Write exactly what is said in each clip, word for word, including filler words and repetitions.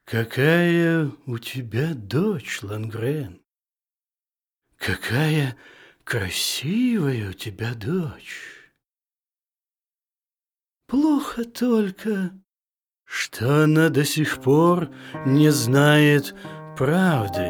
Какая у тебя дочь, Лангрен? Какая красивая у тебя дочь! Плохо только, что она до сих пор не знает правды.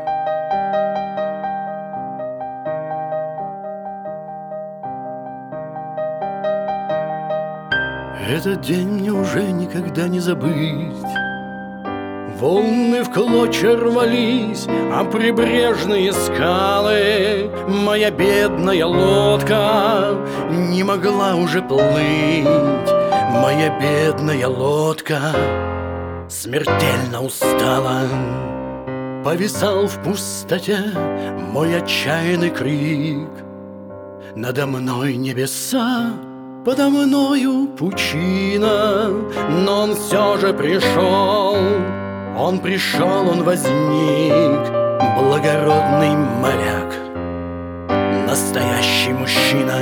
Этот день мне уже никогда не забыть. Волны в клочья рвались, а прибрежные скалы моя бедная лодка не могла уже плыть. Моя бедная лодка смертельно устала. Повисал в пустоте мой отчаянный крик. Надо мной небеса, подо мною пучина, но он все же пришел. Он пришел, он возник, благородный моряк, настоящий мужчина.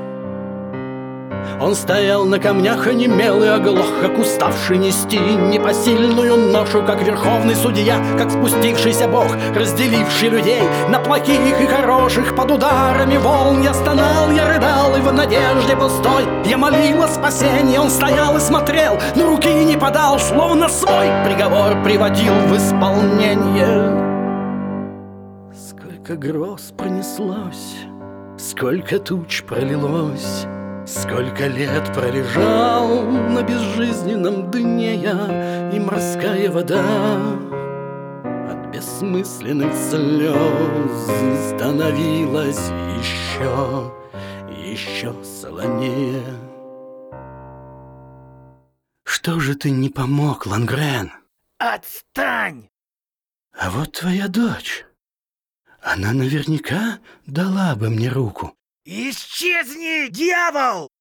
Он стоял на камнях, онемел и оглох, как уставший нести непосильную ношу, как верховный судья, как спустившийся бог, разделивший людей на плохих и хороших. Под ударами волн я стонал, я рыдал, и в надежде пустой я молил о спасении. Он стоял и смотрел, но руки не подал, словно свой приговор приводил в исполнение. Сколько гроз пронеслось, сколько туч пролилось, сколько лет пролежал на безжизненном дне я, и морская вода от бессмысленных слез становилась еще, еще солонее. Что же ты не помог, Лангрен? Отстань! А вот твоя дочь. Она наверняка дала бы мне руку. Исчезни, дьявол!